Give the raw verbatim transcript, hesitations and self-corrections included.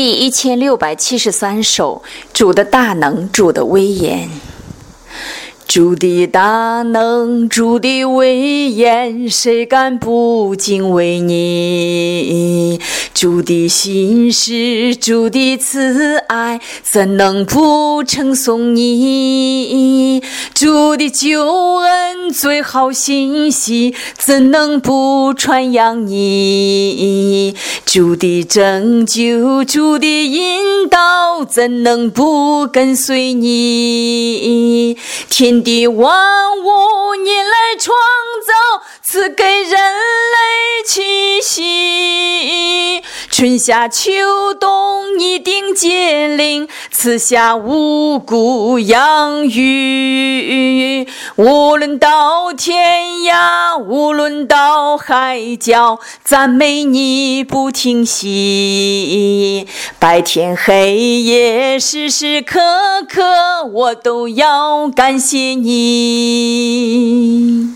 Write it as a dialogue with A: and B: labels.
A: 第一千六百七十三首，主的大能，主的威严。主的大能，主的威严，谁敢不敬畏你？主的信实，主的慈爱，怎能不称颂你？主的救恩，最好信息，怎能不传扬你？主的拯救，主的引导，怎能不跟随你？天地万物你来创造，赐给人类气息。春夏秋冬一定接领，赐下五谷养育。无论到天涯，无论到海角，赞美你不停息。白天黑夜，时时刻刻，我都要感谢你。